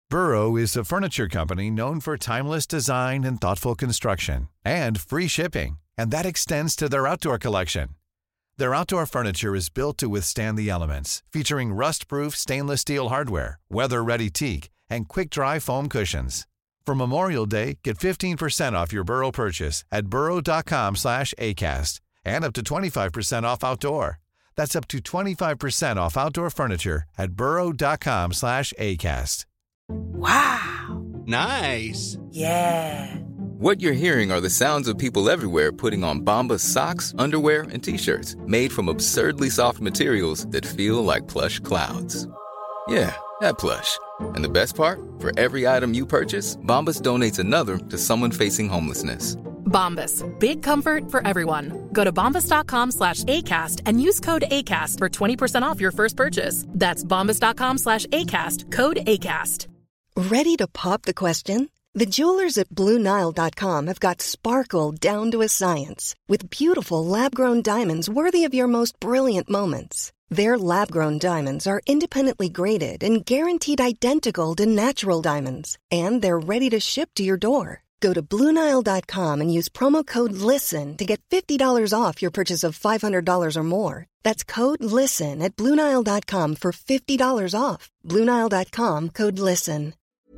Burrow is a furniture company known for timeless design and thoughtful construction, and free shipping, and that extends to their outdoor collection. Their outdoor furniture is built to withstand the elements, featuring rust-proof stainless steel hardware, weather-ready teak, and quick-dry foam cushions. For Memorial Day, get 15% off your Burrow purchase at burrow.com/acast, and up to 25% off outdoor. That's up to 25% off outdoor furniture at burrow.com/acast. Wow. Nice. Yeah. What you're hearing are the sounds of people everywhere putting on Bombas socks, underwear, and T-shirts made from absurdly soft materials that feel like plush clouds. Yeah, that plush. And the best part? For every item you purchase, Bombas donates another to someone facing homelessness. Bombas. Big comfort for everyone. Go to bombas.com/ACAST and use code ACAST for 20% off your first purchase. That's bombas.com/ACAST. Code ACAST. Ready to pop the question? The jewelers at BlueNile.com have got sparkle down to a science with beautiful lab-grown diamonds worthy of your most brilliant moments. Their lab-grown diamonds are independently graded and guaranteed identical to natural diamonds, and they're ready to ship to your door. Go to BlueNile.com and use promo code LISTEN to get $50 off your purchase of $500 or more. That's code LISTEN at BlueNile.com for $50 off. BlueNile.com, code LISTEN.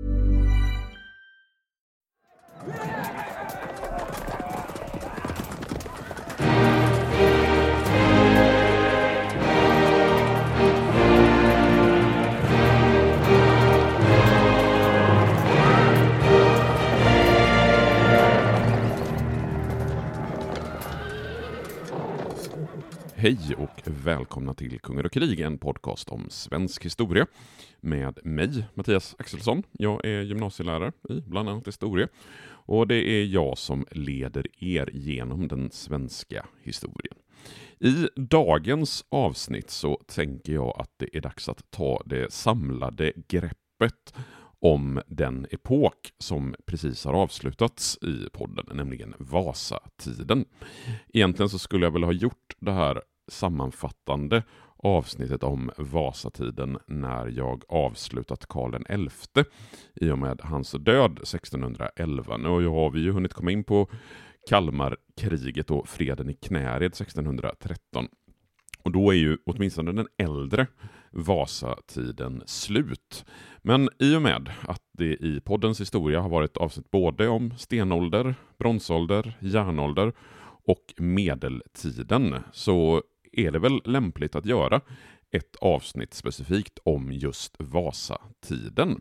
Hej och välkomna till Kungar och krig, en podcast om svensk historia med mig, Mattias Axelsson. Jag är gymnasielärare i bland annat historia och det är jag som leder er genom den svenska historien. I dagens avsnitt så tänker jag att det är dags att ta det samlade greppet om den epok som precis har avslutats i podden, nämligen Vasatiden. Egentligen så skulle jag väl ha gjort det här sammanfattande avsnittet om Vasatiden när jag avslutat Karl XI i och med hans död 1611. Nu har vi ju hunnit komma in på Kalmarkriget och freden i Knäred 1613. Och då är ju åtminstone den äldre Vasatiden slut. Men i och med att det i poddens historia har varit avsnitt både om stenålder, bronsålder, järnålder och medeltiden så är det väl lämpligt att göra ett avsnitt specifikt om just Vasatiden.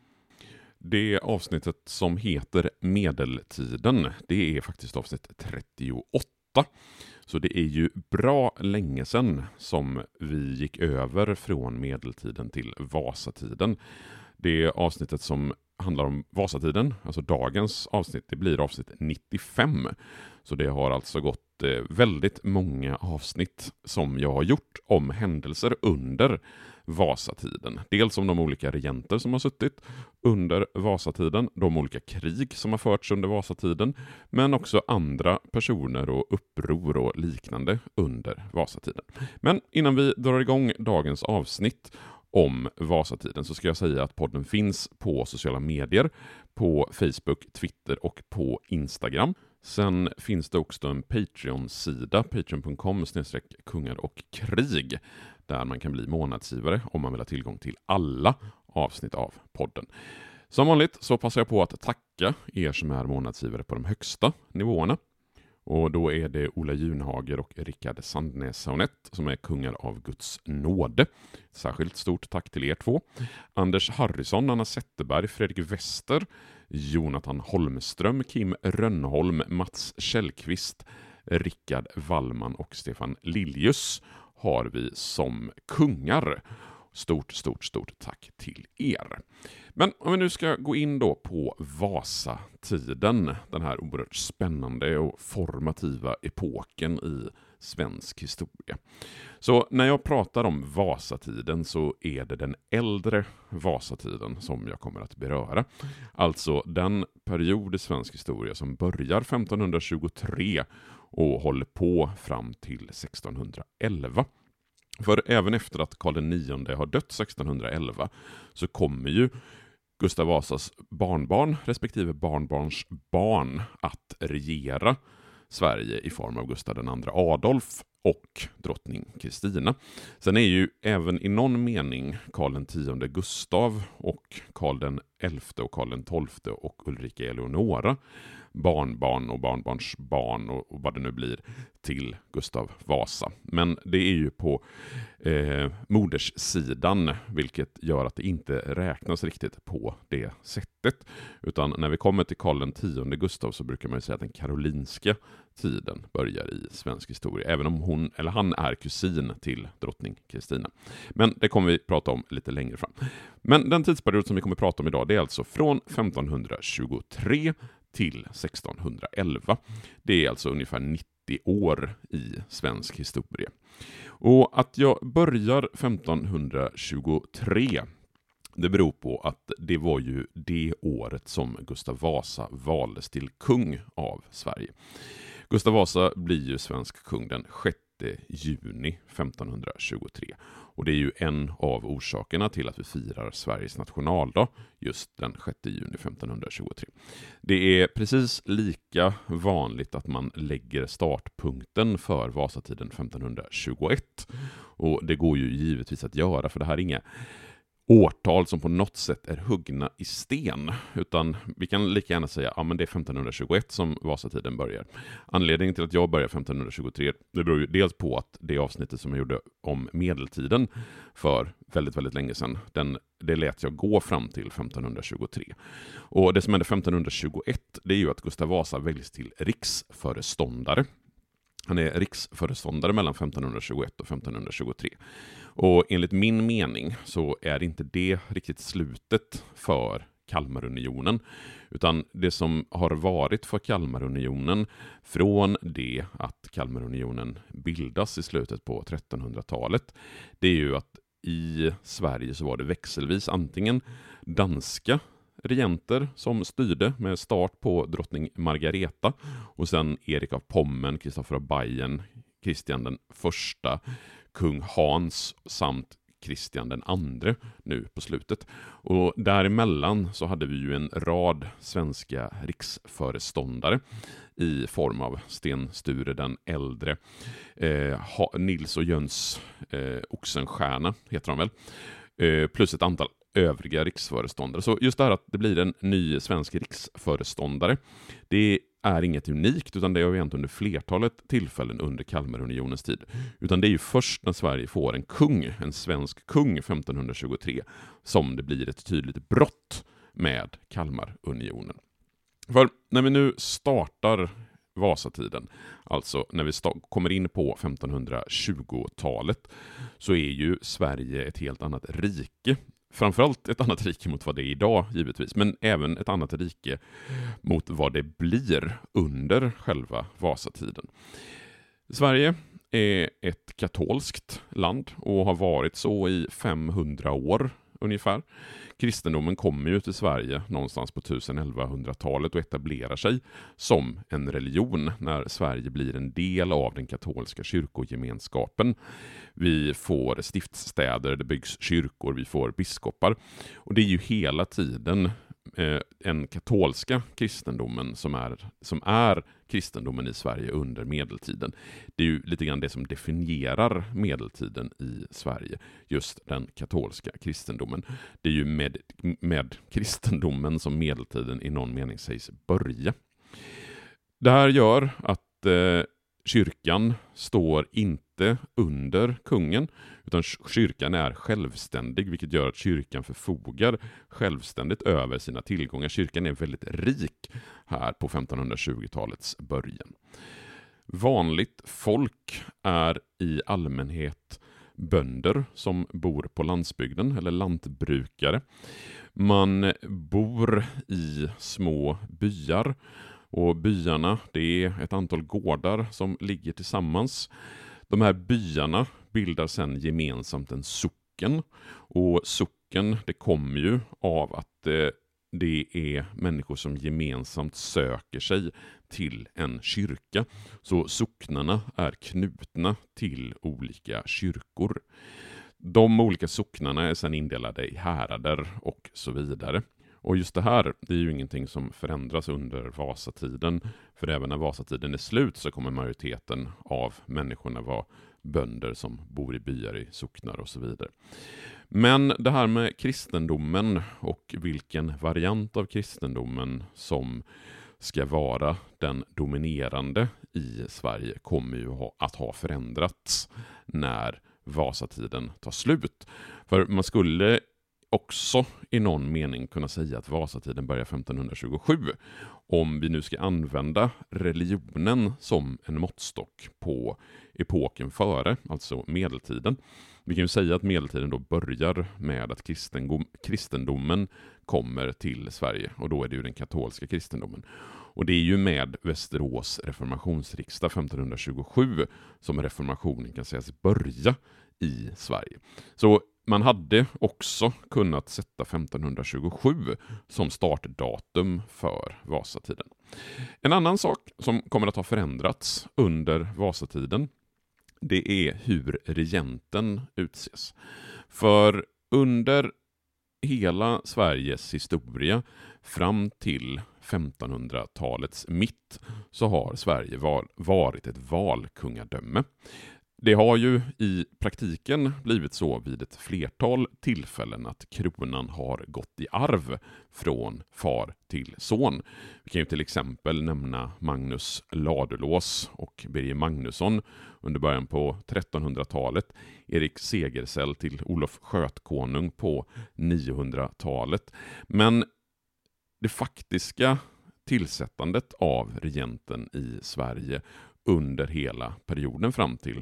Det avsnittet som heter Medeltiden, det är faktiskt avsnitt 38. Så det är ju bra länge sedan som vi gick över från medeltiden till Vasatiden. Det avsnittet som handlar om Vasatiden, alltså dagens avsnitt, det blir avsnitt 95. Så det har alltså gått väldigt många avsnitt som jag har gjort om händelser under Vasatiden. Dels om de olika regenter som har suttit under Vasatiden, de olika krig som har förts under Vasatiden, men också andra personer och uppror och liknande under Vasatiden. Men innan vi drar igång dagens avsnitt om Vasatiden så ska jag säga att podden finns på sociala medier, på Facebook, Twitter och på Instagram. Sen finns det också en Patreon-sida, patreon.com/kungar och krig, där man kan bli månadsgivare om man vill ha tillgång till alla avsnitt av podden. Som vanligt så passar jag på att tacka er som är månadsgivare på de högsta nivåerna. Och då är det Ola Junhager och Rickard Sandnäs-Saunett som är kungar av Guds nåde. Särskilt stort tack till er två. Anders Harrison, Anna Zetterberg, Fredrik Wester, Jonathan Holmström, Kim Rönnholm, Mats Källqvist, Rickard Wallman och Stefan Liljus har vi som kungar. Stort tack till er. Men om vi nu ska gå in då på Vasatiden, den här oerhört spännande och formativa epoken i svensk historia. Så när jag pratar om Vasatiden så är det den äldre Vasatiden som jag kommer att beröra. Alltså den period i svensk historia som börjar 1523 och håller på fram till 1611. För även efter att Karl IX har dött 1611 så kommer ju Gustav Vasas barnbarn respektive barnbarns barn att regera Sverige i form av Gustav II Adolf och drottning Kristina. Sen är ju även i någon mening Karl X Gustav och Karl XI och Karl XII och Ulrika Eleonora barnbarn och barnbarns barn och vad det nu blir till Gustav Vasa. Men det är ju på moderssidan, vilket gör att det inte räknas riktigt på det sättet. Utan när vi kommer till Karl X Gustav så brukar man ju säga att den karolinska tiden börjar i svensk historia, även om han är kusin till drottning Kristina. Men det kommer vi prata om lite längre fram. Men den tidsperiod som vi kommer prata om idag, det är alltså från 1523 till 1611. Det är alltså ungefär 90 år i svensk historia. Och att jag börjar 1523, det beror på att det var ju det året som Gustav Vasa valdes till kung av Sverige. Gustav Vasa blir ju svensk kung den 6 juni 1523. Och det är ju en av orsakerna till att vi firar Sveriges nationaldag just den 6 juni 1523. Det är precis lika vanligt att man lägger startpunkten för Vasatiden 1521. Och det går ju givetvis att göra, för det här är inga årtal som på något sätt är huggna i sten, utan vi kan lika gärna säga att det är 1521 som Vasatiden börjar. Anledningen till att jag börjar 1523, det beror ju dels på att det avsnittet som jag gjorde om medeltiden för väldigt, väldigt länge sedan, det lät jag gå fram till 1523. Och det som hände 1521, det är ju att Gustav Vasa väljs till riksföreståndare. Han är riksföreståndare mellan 1521 och 1523. Och enligt min mening så är inte det riktigt slutet för Kalmarunionen. Utan det som har varit för Kalmarunionen från det att Kalmarunionen bildas i slutet på 1300-talet, det är ju att i Sverige så var det växelvis antingen danska regenter som styrde med start på drottning Margareta och sen Erik av Pommern, Kristoffer av Bayern, Kristian den första, kung Hans samt Kristian den andre nu på slutet. Och däremellan så hade vi ju en rad svenska riksföreståndare i form av Sten Sture den äldre, Nils och Jöns Oxenstierna heter de väl, plus ett antal övriga riksföreståndare. Så just det här att det blir en ny svensk riksföreståndare, det är inget unikt, utan det har vi hänt under flertalet tillfällen under Kalmarunionens tid. Utan det är ju först när Sverige får en svensk kung 1523, som det blir ett tydligt brott med Kalmarunionen. För när vi nu startar Vasatiden, alltså när vi kommer in på 1520-talet, så är ju Sverige ett helt annat rike. Framförallt ett annat rike mot vad det är idag givetvis, men även ett annat rike mot vad det blir under själva Vasatiden. Sverige är ett katolskt land och har varit så i 500 år ungefär. Kristendomen kommer ju till Sverige någonstans på 1100-talet och etablerar sig som en religion när Sverige blir en del av den katolska kyrkogemenskapen. Vi får stiftsstäder, det byggs kyrkor, vi får biskopar. Och det är ju hela tiden en katolska kristendomen som är kristendomen i Sverige under medeltiden. Det är ju lite grann det som definierar medeltiden i Sverige, just den katolska kristendomen. Det är ju med kristendomen som medeltiden i någon mening sägs börja. Det här gör att kyrkan står inte under kungen, utan kyrkan är självständig, vilket gör att kyrkan förfogar självständigt över sina tillgångar. Kyrkan är väldigt rik här på 1520-talets början. Vanligt folk är i allmänhet bönder som bor på landsbygden, eller lantbrukare. Man bor i små byar. Och byarna, det är ett antal gårdar som ligger tillsammans. De här byarna bildar sedan gemensamt en socken. Och socken, det kommer ju av att det är människor som gemensamt söker sig till en kyrka. Så socknarna är knutna till olika kyrkor. De olika socknarna är sedan indelade i härader och så vidare. Och just det här, det är ju ingenting som förändras under Vasatiden. För även när Vasatiden är slut så kommer majoriteten av människorna vara bönder som bor i byar, i socknar och så vidare. Men det här med kristendomen och vilken variant av kristendomen som ska vara den dominerande i Sverige kommer ju att ha förändrats när Vasatiden tar slut. För man skulle också i någon mening kunna säga att Vasatiden börjar 1527. Om vi nu ska använda religionen som en måttstock på epoken före, alltså medeltiden. Vi kan ju säga att medeltiden då börjar med att kristendomen kommer till Sverige, och då är det ju den katolska kristendomen. Och det är ju med Västerås reformationsriksdag 1527 som reformationen kan sägas börja i Sverige. Så man hade också kunnat sätta 1527 som startdatum för Vasatiden. En annan sak som kommer att ha förändrats under Vasatiden, det är hur regenten utses. För under hela Sveriges historia fram till 1500-talets mitt så har Sverige varit ett valkungadöme. Det har ju i praktiken blivit så vid ett flertal tillfällen att kronan har gått i arv från far till son. Vi kan ju till exempel nämna Magnus Ladulås och Birger Magnusson under början på 1300-talet, Erik Segersäll till Olof Skötkonung på 900-talet. Men det faktiska tillsättandet av regenten i Sverige under hela perioden fram till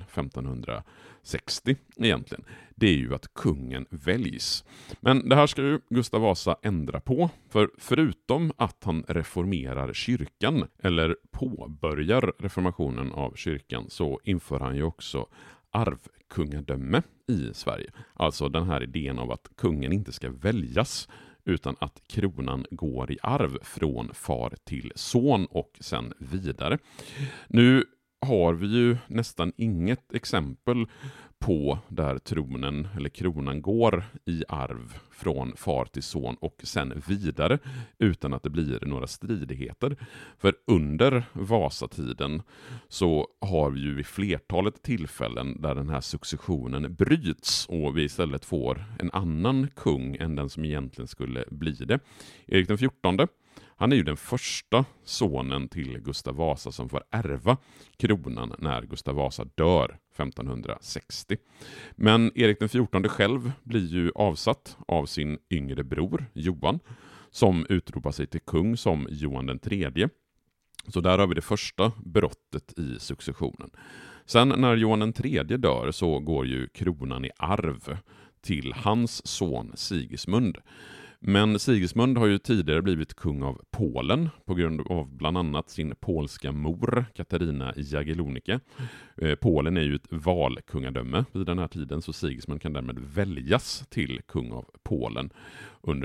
1560 egentligen, det är ju att kungen väljs. Men det här ska ju Gustav Vasa ändra på, för förutom att han reformerar kyrkan, eller påbörjar reformationen av kyrkan, så inför han ju också arvkungadöme i Sverige. Alltså den här idén av att kungen inte ska väljas, utan att kronan går i arv från far till son och sen vidare. Nu har vi ju nästan inget exempel på där tronen eller kronan går i arv från far till son och sen vidare utan att det blir några stridigheter. För under Vasatiden så har vi ju vid flertalet tillfällen där den här successionen bryts och vi istället får en annan kung än den som egentligen skulle bli det. Erik den 14, han är ju den första sonen till Gustav Vasa som får ärva kronan när Gustav Vasa dör 1560. Men Erik den 14 själv blir ju avsatt av sin yngre bror Johan, som utropar sig till kung som Johan den tredje. Så där har vi det första brottet i successionen. Sen när Johan den tredje dör så går ju kronan i arv till hans son Sigismund. Men Sigismund har ju tidigare blivit kung av Polen på grund av bland annat sin polska mor Katarina Jagiellonica. Polen är ju ett valkungadöme vid den här tiden, så Sigismund kan därmed väljas till kung av Polen under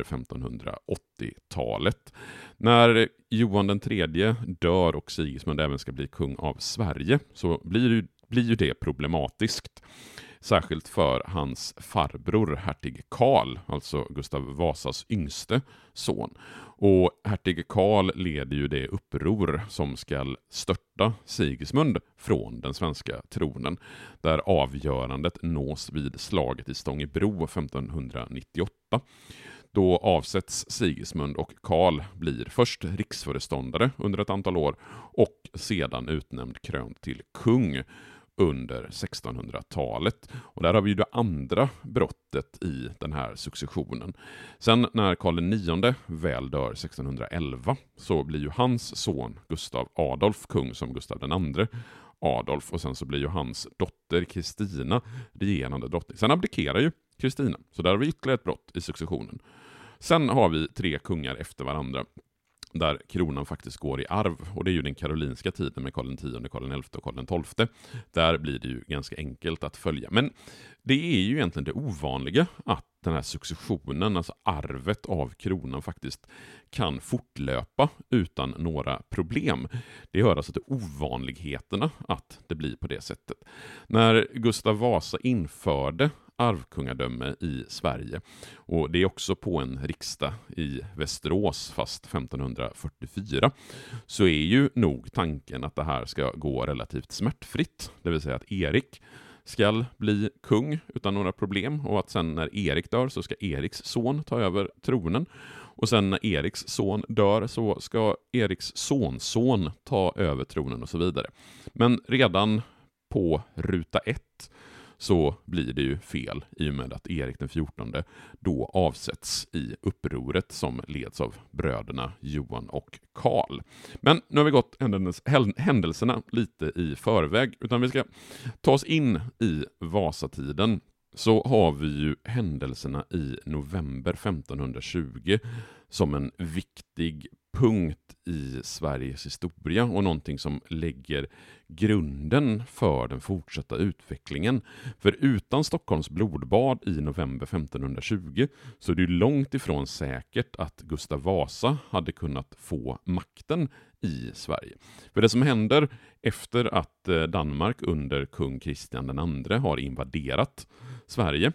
1580-talet. När Johan den tredje dör och Sigismund även ska bli kung av Sverige så blir ju det problematiskt. Särskilt för hans farbror hertig Karl, alltså Gustav Vasas yngste son. Och hertig Karl leder ju det uppror som ska störta Sigismund från den svenska tronen, där avgörandet nås vid slaget i Stångebro 1598. Då avsätts Sigismund och Karl blir först riksföreståndare under ett antal år och sedan utnämnd krönt till kung under 1600-talet. Och där har vi ju det andra brottet i den här successionen. Sen när Karl IX väl dör 1611 så blir ju hans son Gustav Adolf kung som Gustav II Adolf, och sen så blir ju hans dotter Kristina regerande drottning. Sen abdikerar ju Kristina, så där har vi ytterligare ett brott i successionen. Sen har vi 3 kungar efter varandra där kronan faktiskt går i arv, och det är ju den karolinska tiden med Karl X, Karl XI och Karl XII. Där blir det ju ganska enkelt att följa. Men det är ju egentligen det ovanliga att den här successionen, alltså arvet av kronan, faktiskt kan fortlöpa utan några problem. Det hör alltså till ovanligheterna att det blir på det sättet. När Gustav Vasa införde arvkungadöme i Sverige. Och det är också på en riksdag i Västerås, fast 1544. Så är ju nog tanken att det här ska gå relativt smärtfritt. Det vill säga att Erik ska bli kung utan några problem, och att sen när Erik dör så ska Eriks son ta över tronen. Och sen när Eriks son dör så ska Eriks sonson ta över tronen och så vidare. Men redan på ruta 1 så blir det ju fel i och med att Erik den 14 då avsätts i upproret som leds av bröderna Johan och Karl. Men nu har vi gått händelserna lite i förväg, utan vi ska ta oss in i Vasatiden. Så har vi ju händelserna i november 1520 som en viktig punkt i Sveriges historia och någonting som lägger grunden för den fortsatta utvecklingen. För utan Stockholms blodbad i november 1520 så är det långt ifrån säkert att Gustav Vasa hade kunnat få makten i Sverige. För det som händer efter att Danmark under kung Kristian II har invaderat Sverige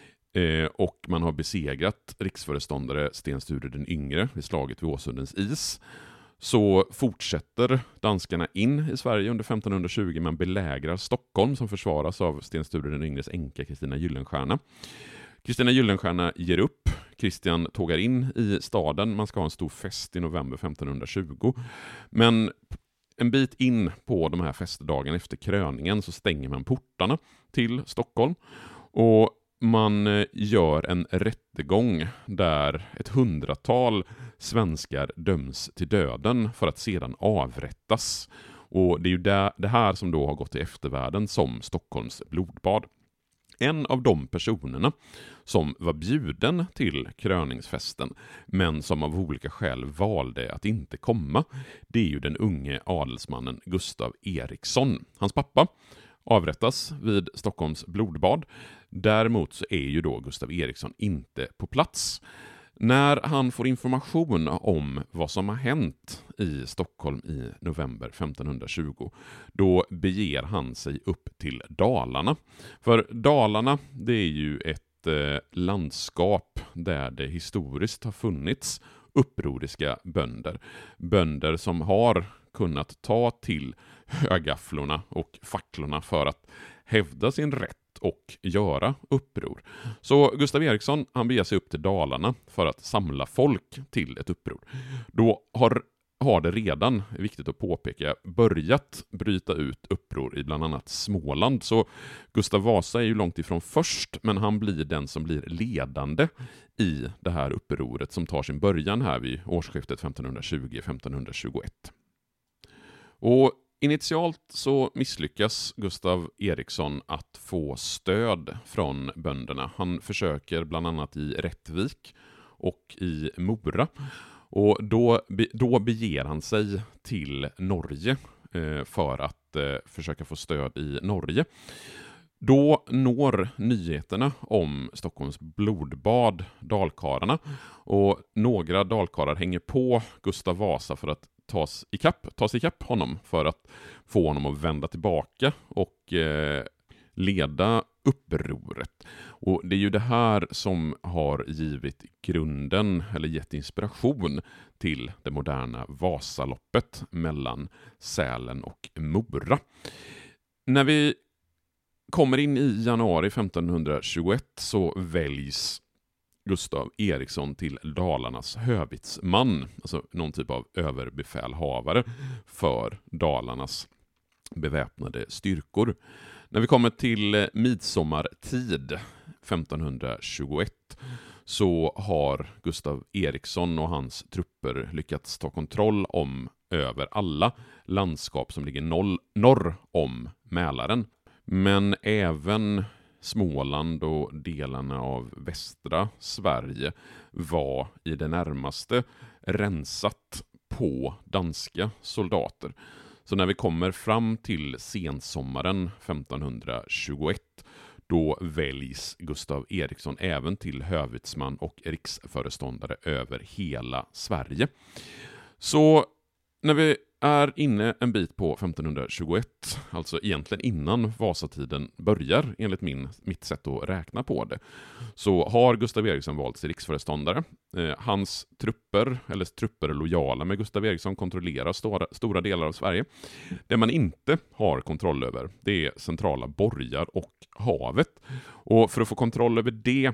och man har besegrat riksföreståndare Sten Sture den yngre vid slaget vid Åsundens is, så fortsätter danskarna in i Sverige under 1520. Man belägrar Stockholm som försvaras av Sten Sture den yngres änka Kristina Gyllenstierna. Kristina Gyllenstierna ger upp. Kristian tågar in i staden. Man ska ha en stor fest i november 1520. Men en bit in på de här festdagarna efter kröningen så stänger man portarna till Stockholm. Och man gör en rättegång där 100-tal svenskar döms till döden för att sedan avrättas. Och det är ju det här som då har gått till eftervärlden som Stockholms blodbad. En av de personerna som var bjuden till kröningsfesten men som av olika skäl valde att inte komma, det är ju den unge adelsmannen Gustav Eriksson. Hans pappa avrättas vid Stockholms blodbad. Däremot så är ju då Gustav Eriksson inte på plats. När han får information om vad som har hänt i Stockholm i november 1520, då beger han sig upp till Dalarna. För Dalarna, det är ju ett landskap där det historiskt har funnits upproriska bönder. Bönder som har kunnat ta till högafflorna och facklorna för att hävda sin rätt och göra uppror. Så Gustav Eriksson, han beger sig upp till Dalarna för att samla folk till ett uppror. Då har det redan, viktigt att påpeka, börjat bryta ut uppror i bland annat Småland. Så Gustav Vasa är ju långt ifrån först, men han blir den som blir ledande i det här upproret som tar sin början här vid årsskiftet 1520-1521. Och initialt så misslyckas Gustav Eriksson att få stöd från bönderna. Han försöker bland annat i Rättvik och i Mora. Och då beger han sig till Norge för att försöka få stöd i Norge. Då når nyheterna om Stockholms blodbad dalkarlarna, och några dalkarlar hänger på Gustav Vasa för att ta sig ikapp honom för att få honom att vända tillbaka och leda upproret. Och det är ju det här som har givit grunden eller gett inspiration till det moderna Vasaloppet mellan Sälen och Mora. När vi kommer in i januari 1521 så väljs Gustav Eriksson till Dalarnas hövitsman, alltså någon typ av överbefälhavare för Dalarnas beväpnade styrkor. När vi kommer till midsommartid 1521 så har Gustav Eriksson och hans trupper lyckats ta kontroll över alla landskap som ligger norr om Mälaren. Men även Småland och delarna av västra Sverige var i det närmaste rensat på danska soldater. Så när vi kommer fram till sensommaren 1521, då väljs Gustav Eriksson även till hövitsman och riksföreståndare över hela Sverige. Så när vi är inne en bit på 1521, alltså egentligen innan Vasatiden börjar enligt mitt sätt att räkna på det, så har Gustav Eriksson valts till riksföreståndare. Hans trupper lojala med Gustav Eriksson kontrollerar stora delar av Sverige. Det man inte har kontroll över, det är centrala borgar och havet. Och för att få kontroll över det,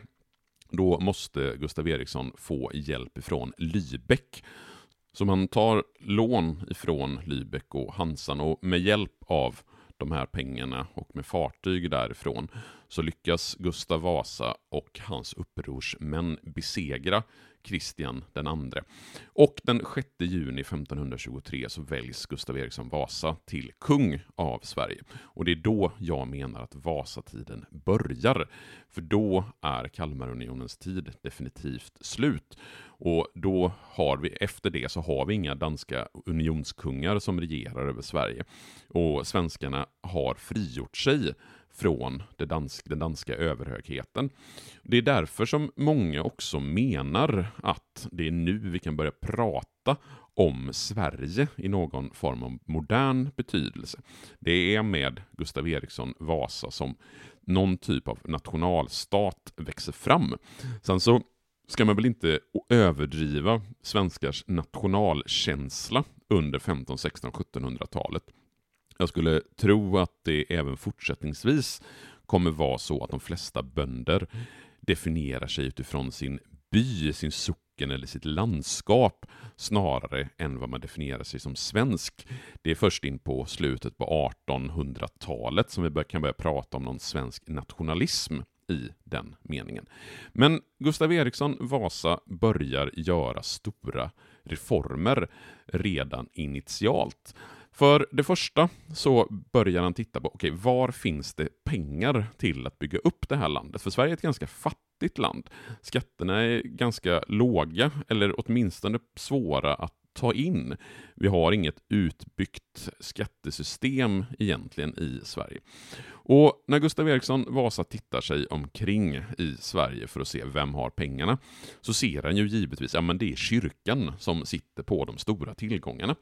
då måste Gustav Eriksson få hjälp ifrån Lübeck. Så man tar lån ifrån Lübeck och Hansan, och med hjälp av de här pengarna och med fartyg därifrån så lyckas Gustav Vasa och hans upprorsmän besegra Kristian den andre. Och den 6 juni 1523 så väljs Gustav Eriksson Vasa till kung av Sverige. Och det är då jag menar att Vasatiden börjar. För då är Kalmarunionens tid definitivt slut. Och då har vi, efter det så har vi inga danska unionskungar som regerar över Sverige. Och svenskarna har frigjort sig från den danska överhögheten. Det är därför som många också menar att det är nu vi kan börja prata om Sverige i någon form av modern betydelse. Det är med Gustav Eriksson Vasa som någon typ av nationalstat växer fram. Sen så ska man väl inte överdriva svenskars nationalkänsla under 15, 16, 1700-talet. Jag skulle tro att det även fortsättningsvis kommer vara så att de flesta bönder definierar sig utifrån sin by, sin socken eller sitt landskap snarare än vad man definierar sig som svensk. Det är först in på slutet på 1800-talet som vi kan börja prata om någon svensk nationalism i den meningen. Men Gustav Eriksson Vasa börjar göra stora reformer redan initialt. För det första så börjar han titta på, var finns det pengar till att bygga upp det här landet? För Sverige är ett ganska fattigt land. Skatterna är ganska låga, eller åtminstone svåra att ta in. Vi har inget utbyggt skattesystem egentligen i Sverige. Och när Gustav Eriksson Vasa tittar sig omkring i Sverige för att se vem har pengarna, så ser han ju givetvis att det är kyrkan som sitter på de stora tillgångarna.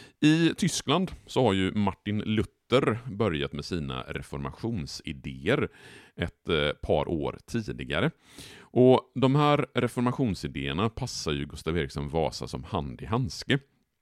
I Tyskland så har ju Martin Luther börjat med sina reformationsidéer ett par år tidigare. Och de här reformationsidéerna passar ju Gustav Eriksson Vasa som hand i handske.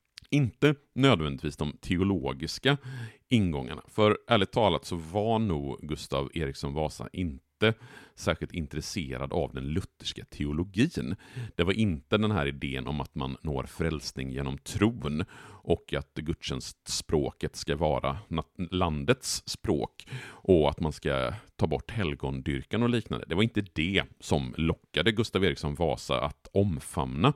Inte nödvändigtvis de teologiska ingångarna. För ärligt talat så var nog Gustav Eriksson Vasa inte särskilt intresserad av den lutherska teologin. Det var inte den här idén om att man når frälsning genom tron och att gudstjänstspråket ska vara landets språk och att man ska ta bort helgondyrkan och liknande. Det var inte det som lockade Gustav Eriksson Vasa att omfamna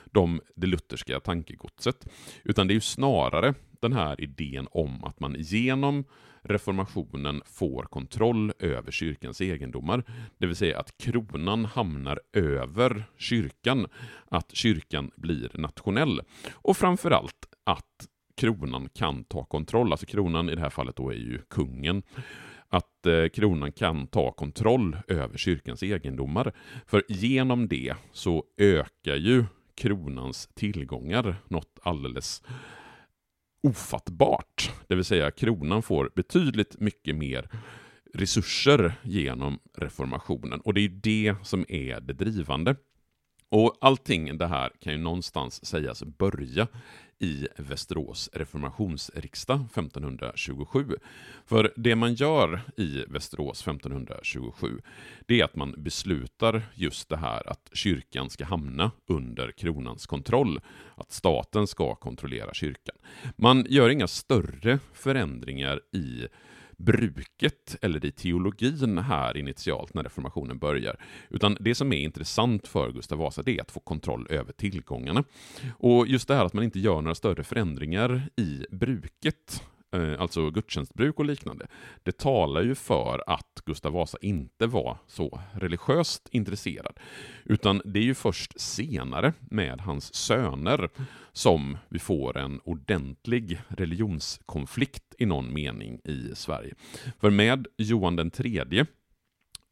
det lutherska tankegodset, utan det är ju snarare den här idén om att man genom reformationen får kontroll över kyrkans egendomar, det vill säga att kronan hamnar över kyrkan, att kyrkan blir nationell och framförallt att kronan kan ta kontroll, alltså kronan i det här fallet då är ju kungen, att kronan kan ta kontroll över kyrkans egendomar, för genom det så ökar ju kronans tillgångar något alldeles ofattbart. Det vill säga kronan får betydligt mycket mer resurser genom reformationen. Och det är det som är det drivande. Och allting det här kan ju någonstans sägas börja i Västerås reformationsriksdag 1527. För det man gör i Västerås 1527, det är att man beslutar just det här att kyrkan ska hamna under kronans kontroll, att staten ska kontrollera kyrkan. Man gör inga större förändringar i bruket eller i teologin här initialt när reformationen börjar, utan det som är intressant för Gustav Vasa, det är att få kontroll över tillgångarna. Och just det här att man inte gör några större förändringar i bruket, alltså gudstjänstbruk och liknande, det talar ju för att Gustav Vasa inte var så religiöst intresserad, utan det är ju först senare med hans söner som vi får en ordentlig religionskonflikt i någon mening i Sverige. För med Johan den tredje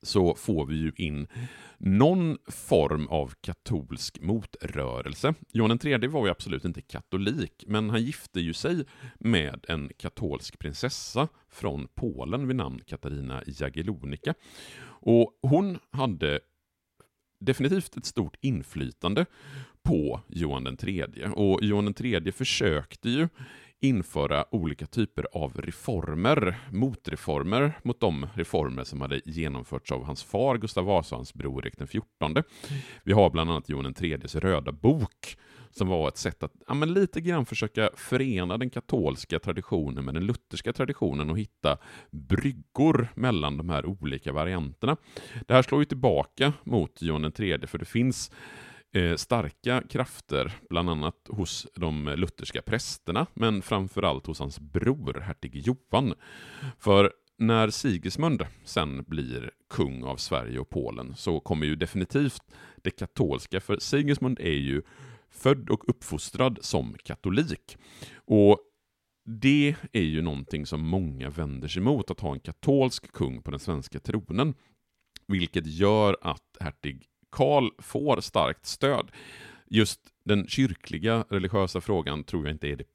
så får vi ju in någon form av katolsk motrörelse. Johan III var ju absolut inte katolik, men han gifte ju sig med en katolsk prinsessa från Polen vid namn Katarina Jagiellonica. Och hon hade definitivt ett stort inflytande på Johan III. Och Johan III försökte ju införa olika typer av reformer, motreformer mot de reformer som hade genomförts av hans far Gustav Vasa och hans bror Erik XIV. Vi har bland annat Johan III:s röda bok som var ett sätt att lite grann försöka förena den katolska traditionen med den lutherska traditionen och hitta bryggor mellan de här olika varianterna. Det här slår ju tillbaka mot Johan III, för det finns starka krafter, bland annat hos de lutherska prästerna, men framförallt hos hans bror, hertig Johan. För när Sigismund sen blir kung av Sverige och Polen så kommer ju definitivt det katolska, för Sigismund är ju född och uppfostrad som katolik. Och det är ju någonting som många vänder sig emot, att ha en katolsk kung på den svenska tronen, vilket gör att hertig Karl får starkt stöd. Just den kyrkliga religiösa frågan tror jag inte är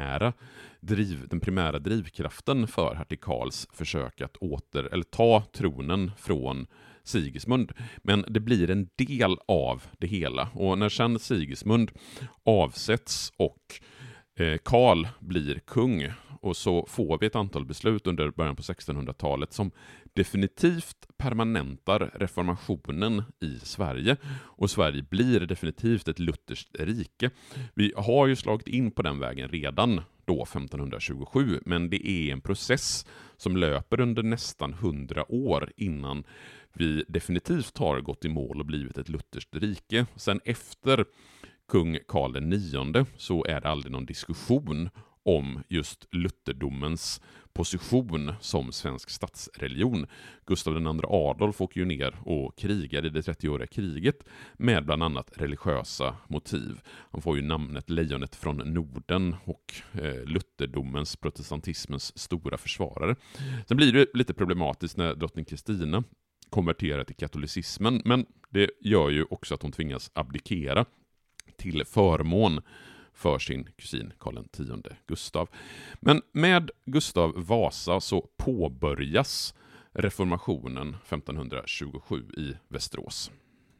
den primära drivkraften för hertig Karls försök att ta tronen från Sigismund. Men det blir en del av det hela. Och när sedan Sigismund avsätts och Karl blir kung, och så får vi ett antal beslut under början på 1600-talet som definitivt permanentar reformationen i Sverige, och Sverige blir definitivt ett lutherskt rike. Vi har ju slagit in på den vägen redan då 1527, men det är en process som löper under nästan 100 år innan vi definitivt har gått i mål och blivit ett lutherskt rike. Sen efter kung Karl IX så är det aldrig någon diskussion om just lutherdomens position som svensk statsreligion. Gustav II Adolf åker ju ner och krigar i det 30-åriga kriget med bland annat religiösa motiv. Han får ju namnet Lejonet från Norden och lutherdomens, protestantismens stora försvarare. Sen blir det lite problematiskt när drottning Kristina konverterar till katolicismen, men det gör ju också att hon tvingas abdikera till förmån för sin kusin Karl X Gustav. Men med Gustav Vasa så påbörjas reformationen 1527 i Västerås.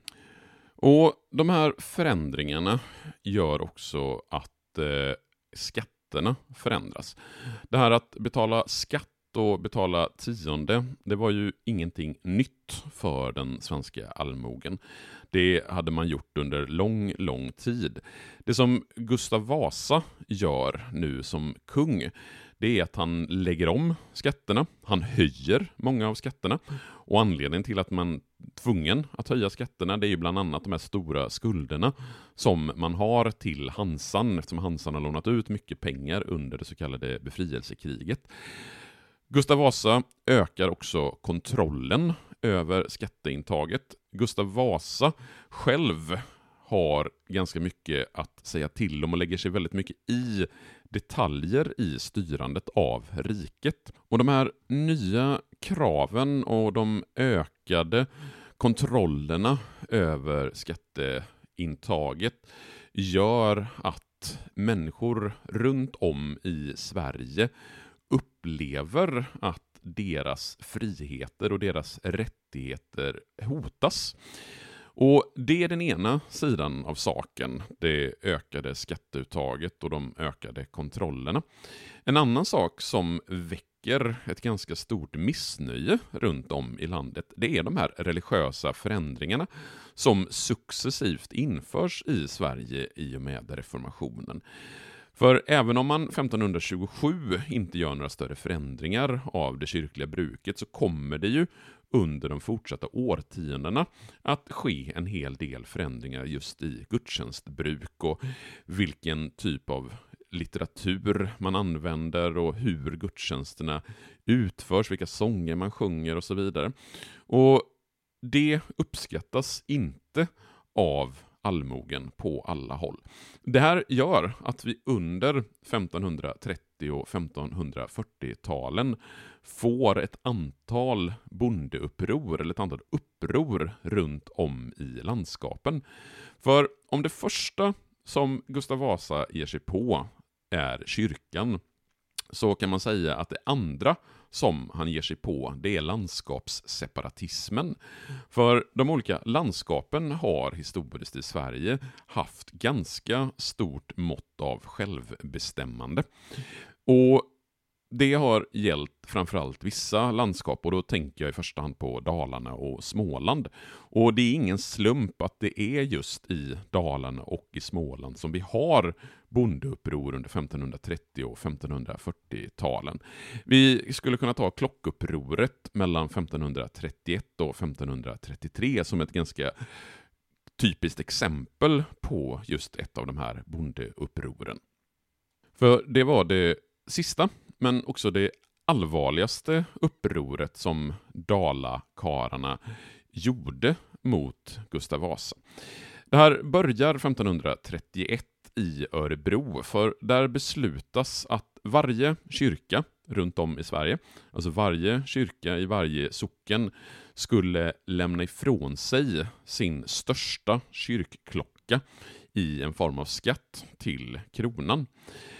Och de här förändringarna gör också att skatterna förändras. Det här att betala skatt och betala tionde, det var ju ingenting nytt för den svenska allmogen. Det hade man gjort under lång tid. Det som Gustav Vasa gör nu som kung, det är att han lägger om skatterna. Han höjer många av skatterna. Och anledningen till att man är tvungen att höja skatterna, det är ju bland annat de här stora skulderna som man har till Hansan, eftersom Hansan har lånat ut mycket pengar under det så kallade befrielsekriget. Gustav Vasa ökar också kontrollen över skatteintaget. Gustav Vasa själv har ganska mycket att säga till om och lägger sig väldigt mycket i detaljer i styrandet av riket. Och de här nya kraven och de ökade kontrollerna över skatteintaget gör att människor runt om i Sverige upplever att deras friheter och deras rättigheter hotas. Och det är den ena sidan av saken, det ökade skatteuttaget och de ökade kontrollerna. En annan sak som väcker ett ganska stort missnöje runt om i landet, det är de här religiösa förändringarna som successivt införs i Sverige i och med reformationen. För även om man 1527 inte gör några större förändringar av det kyrkliga bruket, så kommer det ju under de fortsatta årtiondena att ske en hel del förändringar just i gudstjänstbruk och vilken typ av litteratur man använder och hur gudstjänsterna utförs, vilka sånger man sjunger och så vidare. Och det uppskattas inte av allmogen på alla håll. Det här gör att vi under 1530 och 1540-talen får ett antal bondeuppror eller ett antal uppror runt om i landskapen. För om det första som Gustav Vasa ger sig på är kyrkan, så kan man säga att det andra som han ger sig på, det är landskapsseparatismen. För de olika landskapen har historiskt i Sverige haft ganska stort mått av självbestämmande. Och det har gällt framförallt vissa landskap, och då tänker jag i första hand på Dalarna och Småland. Och det är ingen slump att det är just i Dalarna och i Småland som vi har bondeuppror under 1530 och 1540-talen. Vi skulle kunna ta klockupproret mellan 1531 och 1533 som ett ganska typiskt exempel på just ett av de här bondeupproren. För det var det sista, men också det allvarligaste upproret som dalakararna gjorde mot Gustav Vasa. Det här börjar 1531 i Örebro, för där beslutas att varje kyrka runt om i Sverige, alltså varje kyrka i varje socken, skulle lämna ifrån sig sin största kyrkklocka i en form av skatt till kronan.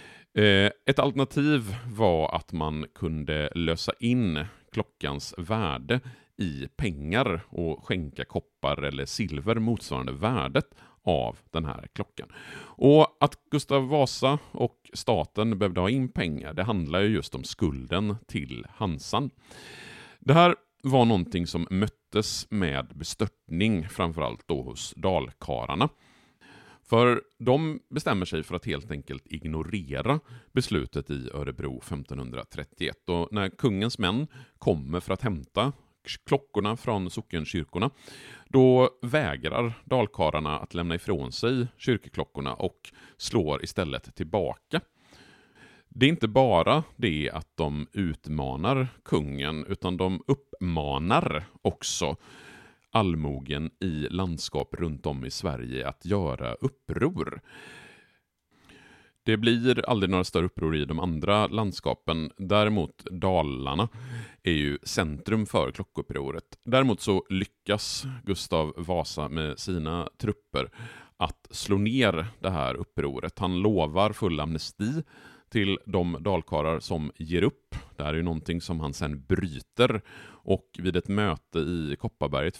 Ett alternativ var att man kunde lösa in klockans värde i pengar och skänka koppar eller silver motsvarande värdet av den här klockan. Och att Gustav Vasa och staten behövde ha in pengar, det handlar ju just om skulden till Hansan. Det här var någonting som möttes med bestörtning, framförallt då hos dalkararna. För de bestämmer sig för att helt enkelt ignorera beslutet i Örebro 1531. Och när kungens män kommer för att hämta klockorna från sockenkyrkorna, då vägrar dalkararna att lämna ifrån sig kyrkoklockorna och slår istället tillbaka. Det är inte bara det att de utmanar kungen, utan de uppmanar också allmogen i landskap runt om i Sverige att göra uppror. Det blir aldrig några större uppror i de andra landskapen. Däremot Dalarna är ju centrum för klockupproret. Däremot så lyckas Gustav Vasa med sina trupper att slå ner det här upproret. Han lovar full amnesti till de dalkarar som ger upp. Det här är ju någonting som han sen bryter, och vid ett möte i Kopparberget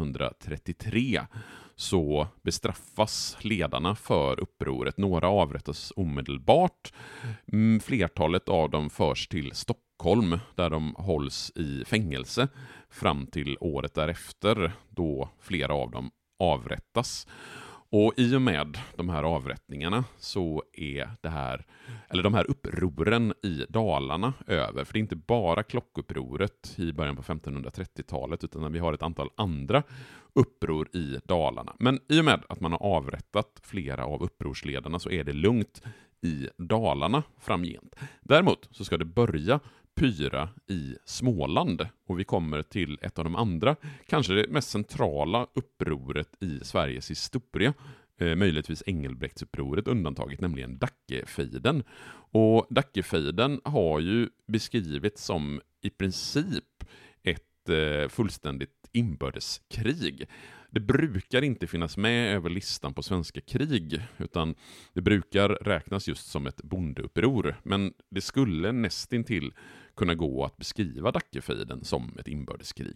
1533 så bestraffas ledarna för upproret. Några avrättas omedelbart. Flertalet av dem förs till Stockholm där de hålls i fängelse fram till året därefter, då flera av dem avrättas. Och i och med de här avrättningarna så är de här upproren i Dalarna över. För det är inte bara klockupproret i början på 1530-talet, utan vi har ett antal andra uppror i Dalarna. Men i och med att man har avrättat flera av upprorsledarna så är det lugnt i Dalarna framgent. Däremot så ska det börja pyra i Småland, och vi kommer till ett av de andra, kanske det mest centrala upproret i Sveriges historia, möjligtvis Engelbrektsupproret undantaget, nämligen Dackefejden. Och Dackefejden har ju beskrivits som i princip ett fullständigt inbördeskrig. Det brukar inte finnas med över listan på svenska krig, utan det brukar räknas just som ett bondeuppror. Men det skulle nästintill kunna gå att beskriva Dackefejden som ett inbördeskrig.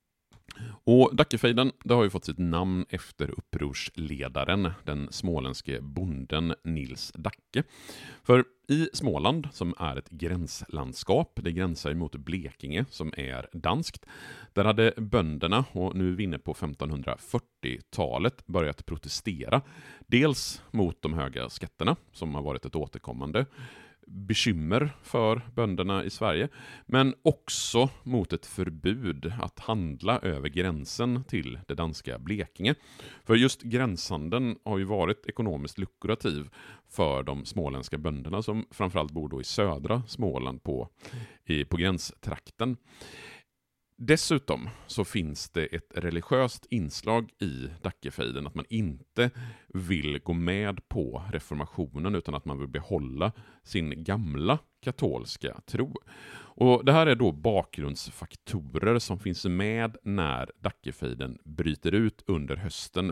Och Dackefejden, det har ju fått sitt namn efter upprorsledaren, den småländske bonden Nils Dacke. För i Småland, som är ett gränslandskap, det gränsar emot Blekinge som är danskt, där hade bönderna, och nu är vi inne på 1540-talet, börjat protestera. Dels mot de höga skatterna som har varit ett återkommande bekymmer för bönderna i Sverige, men också mot ett förbud att handla över gränsen till det danska Blekinge. För just gränshandeln har ju varit ekonomiskt lukrativ för de småländska bönderna som framförallt bor då i södra Småland på gränstrakten. Dessutom så finns det ett religiöst inslag i Dackefejden, att man inte vill gå med på reformationen utan att man vill behålla sin gamla katolska tro. Och det här är då bakgrundsfaktorer som finns med när Dackefejden bryter ut under hösten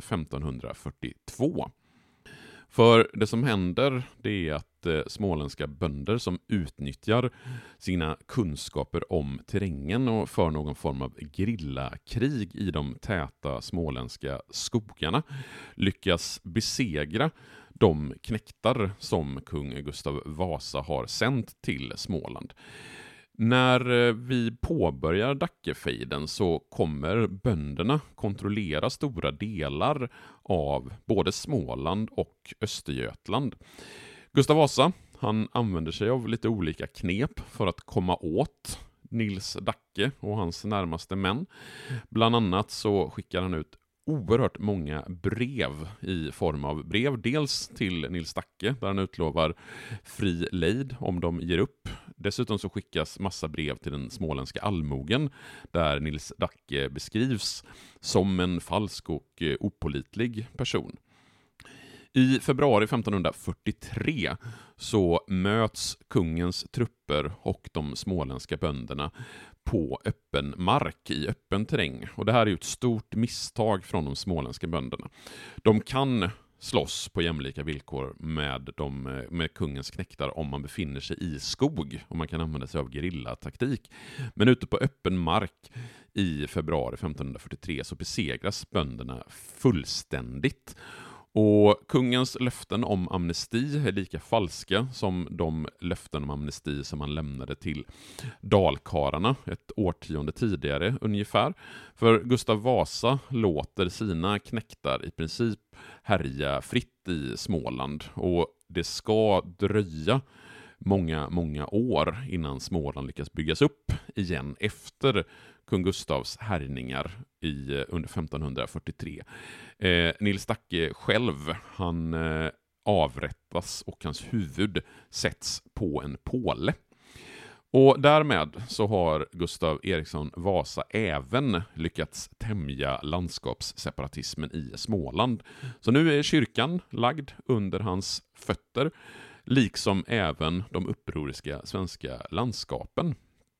1542. För det som händer, det är att småländska bönder som utnyttjar sina kunskaper om terrängen och för någon form av gerillakrig i de täta småländska skogarna lyckas besegra de knektar som kung Gustav Vasa har sänt till Småland. När vi påbörjar Dackefejden så kommer bönderna kontrollera stora delar av både Småland och Östergötland. Gustav Vasa, han använder sig av lite olika knep för att komma åt Nils Dacke och hans närmaste män. Bland annat så skickar han ut oerhört många brev i form av brev. Dels till Nils Dacke där han utlovar fri lejd om de ger upp. Dessutom så skickas massa brev till den småländska allmogen där Nils Dacke beskrivs som en falsk och opålitlig person. I februari 1543 så möts kungens trupper och de småländska bönderna på öppen mark i öppen terräng. Och det här är ju ett stort misstag från de småländska bönderna. De kan slåss på jämlika villkor med kungens knektar om man befinner sig i skog och man kan använda sig av gerillataktik. Men ute på öppen mark i februari 1543 så besegras bönderna fullständigt. Och kungens löften om amnesti är lika falska som de löften om amnesti som han lämnade till dalkararna ett årtionde tidigare ungefär. För Gustav Vasa låter sina knektar i princip härja fritt i Småland och det ska dröja många år innan Småland lyckas byggas upp igen efter kung Gustavs härjningar under 1543. Nils Dacke själv, han avrättas och hans huvud sätts på en påle. Och därmed så har Gustav Eriksson Vasa även lyckats tämja landskapsseparatismen i Småland. Så nu är kyrkan lagd under hans fötter, liksom även de upproriska svenska landskapen.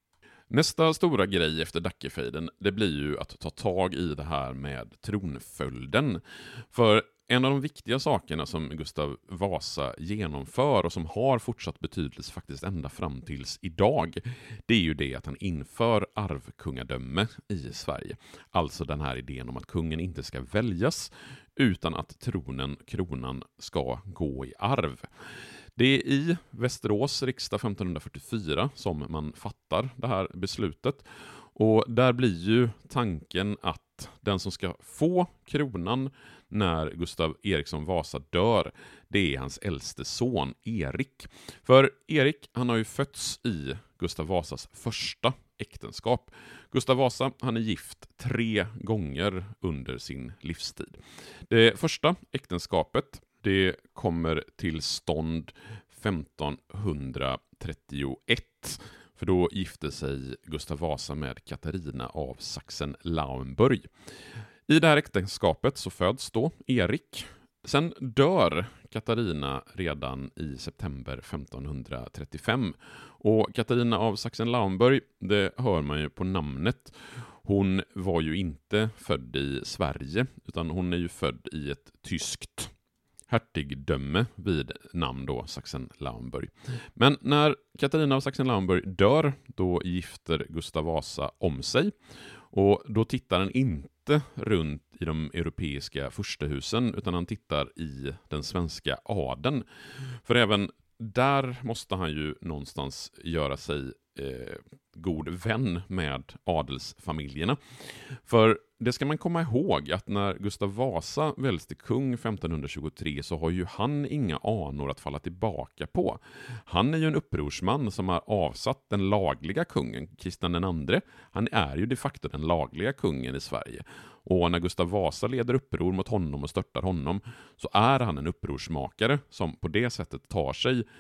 Nästa stora grej efter Dackefejden, det blir ju att ta tag i det här med tronföljden. För en av de viktiga sakerna som Gustav Vasa genomför och som har fortsatt betydelse faktiskt ända fram tills idag, det är ju det att han inför arvkungadöme i Sverige. Alltså den här idén om att kungen inte ska väljas utan att kronan ska gå i arv. Det är i Västerås riksdag 1544 som man fattar det här beslutet. Och där blir ju tanken att den som ska få kronan när Gustav Eriksson Vasa dör, det är hans äldste son Erik. För Erik, han har ju fötts i Gustav Vasas första äktenskap. Gustav Vasa, han är gift 3 gånger under sin livstid. Det första äktenskapet, det kommer till stånd 1531, för då gifte sig Gustav Vasa med Katarina av Sachsen-Lauenburg. I det här äktenskapet så föds då Erik. Sen dör Katarina redan i september 1535. Och Katarina av Sachsen-Lauenburg, det hör man ju på namnet. Hon var ju inte född i Sverige, utan hon är ju född i ett tyskt hertigdöme vid namn då Sachsen-Lauenburg. Men när Katarina av Sachsen-Lauenburg dör, då gifter Gustav Vasa om sig. Och då tittar han inte runt i de europeiska furstehusen, utan han tittar i den svenska adeln. För även där måste han ju någonstans göra sig god vän med adelsfamiljerna. För det ska man komma ihåg att när Gustav Vasa väljs till kung 1523 så har ju han inga anor att falla tillbaka på. Han är ju en upprorsman som har avsatt den lagliga kungen, Kristian II. Han är ju de facto den lagliga kungen i Sverige. Och när Gustav Vasa leder uppror mot honom och störtar honom så är han en upprorsmakare som på det sättet tar sig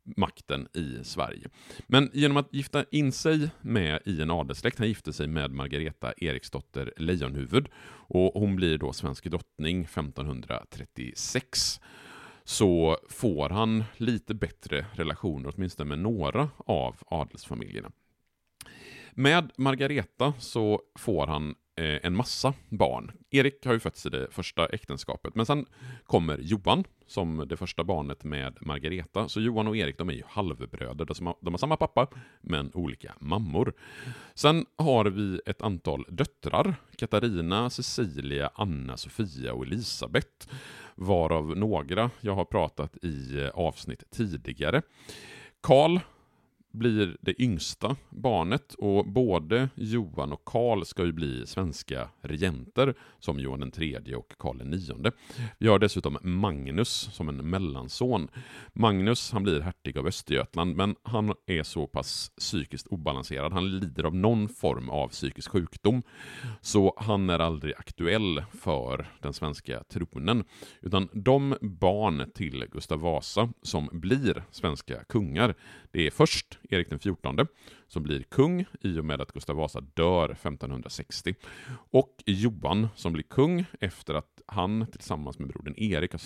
makten i Sverige. Men genom att gifta in sig med i en adelssläkt, han gifte sig med Margareta Eriksdotter Lejonhuvud och hon blir då svensk drottning 1536, så får han lite bättre relationer åtminstone med några av adelsfamiljerna. Med Margareta så får han en massa barn. Erik har ju fötts i det första äktenskapet, men sen kommer Johan som det första barnet med Margareta. Så Johan och Erik, de är ju halvbröder. De har samma pappa, men olika mammor. Sen har vi ett antal döttrar. Katarina, Cecilia, Anna, Sofia och Elisabeth. Varav några jag har pratat i avsnitt tidigare. Karl blir det yngsta barnet och både Johan och Karl ska ju bli svenska regenter som Johan den tredje och Karl den nionde. Vi har dessutom Magnus som en mellanson. Magnus, han blir hertig av Östergötland, men han är så pass psykiskt obalanserad. Han lider av någon form av psykisk sjukdom, så han är aldrig aktuell för den svenska tronen. Utan de barn till Gustav Vasa som blir svenska kungar, det är först Erik den 14 som blir kung i och med att Gustav Vasa dör 1560 och Johan som blir kung efter att han tillsammans med brodern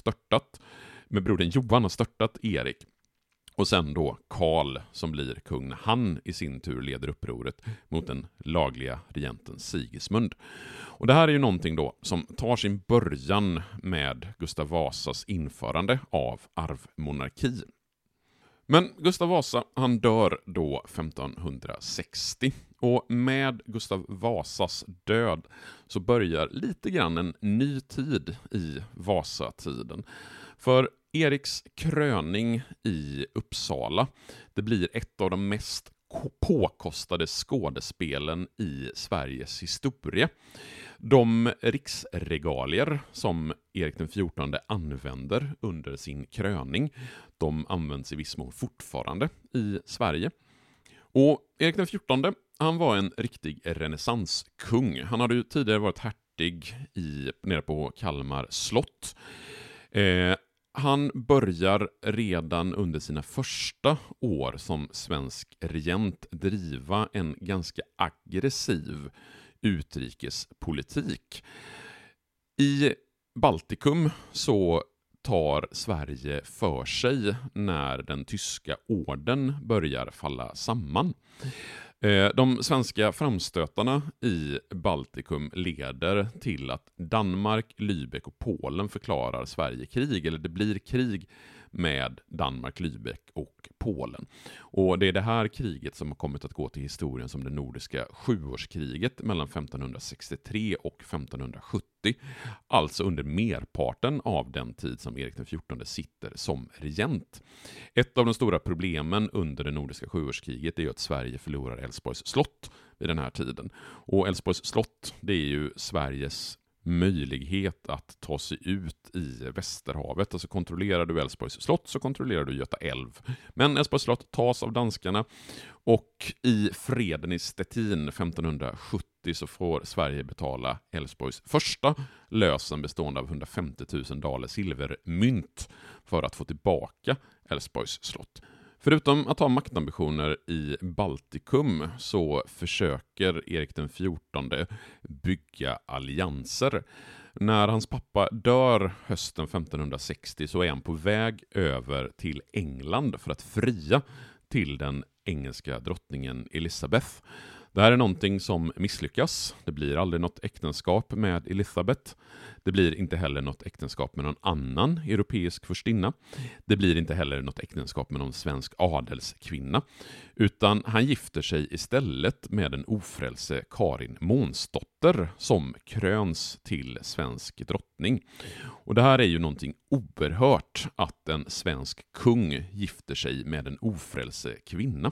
Johan har störtat Erik. Och sen då Karl som blir kung när han i sin tur leder upproret mot den lagliga regenten Sigismund. Och det här är ju någonting då som tar sin början med Gustav Vasas införande av arvmonarki. Men Gustav Vasa, han dör då 1560 och med Gustav Vasas död så börjar lite grann en ny tid i Vasatiden. För Eriks kröning i Uppsala, det blir ett av de mest påkostade skådespelen i Sveriges historia. De riksregalier som Erik den 14 använder under sin kröning, de används i viss mån fortfarande i Sverige. Och Erik den 14, han var en riktig renässanskung. Han hade ju tidigare varit hertig nere på Kalmar slott. Han börjar redan under sina första år som svensk regent driva en ganska aggressiv utrikespolitik. I Baltikum så tar Sverige för sig när den tyska orden börjar falla samman. De svenska framstötarna i Baltikum leder till att Danmark, Lübeck och Polen förklarar Sverige krig, eller det blir krig med Danmark, Lübeck och Polen. Och det är det här kriget som har kommit att gå till historien som det nordiska sjuårskriget mellan 1563 och 1570. Alltså under merparten av den tid som Erik den 14 sitter som regent. Ett av de stora problemen under det nordiska sjuårskriget är ju att Sverige förlorar Älvsborgs slott vid den här tiden. Och Älvsborgs slott, det är ju Sveriges möjlighet att ta sig ut i Västerhavet. Alltså kontrollerar du Älvsborgs slott så kontrollerar du Göta älv. Men Älvsborgs slott tas av danskarna och i freden i Stettin 1570 så får Sverige betala Älvsborgs första lösen bestående av 150 000 daler silvermynt för att få tillbaka Älvsborgs slott. Förutom att ha maktambitioner i Baltikum så försöker Erik den 14 bygga allianser. När hans pappa dör hösten 1560 så är han på väg över till England för att fria till den engelska drottningen Elisabeth. Det här är någonting som misslyckas. Det blir aldrig något äktenskap med Elisabeth. Det blir inte heller något äktenskap med någon annan europeisk furstinna. Det blir inte heller något äktenskap med någon svensk adelskvinna. Utan han gifter sig istället med en ofrälse Karin Månsdotter som kröns till svensk drottning. Och det här är ju någonting oerhört att en svensk kung gifter sig med en ofrälse kvinna.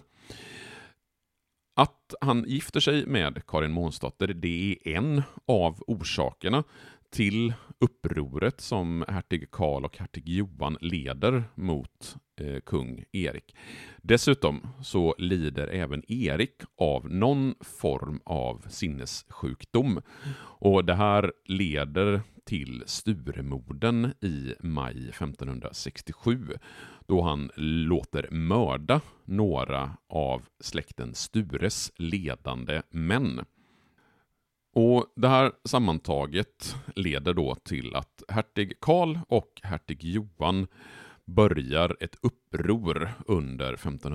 Att han gifter sig med Karin Månsdotter, det är en av orsakerna till upproret som hertig Karl och hertig Johan leder mot kung Erik. Dessutom så lider även Erik av någon form av sinnessjukdom. Och det här leder till Sturemorden i maj 1567, då han låter mörda några av släkten Stures ledande män. Och det här sammantaget leder då till att hertig Karl och hertig Johan börjar ett uppror under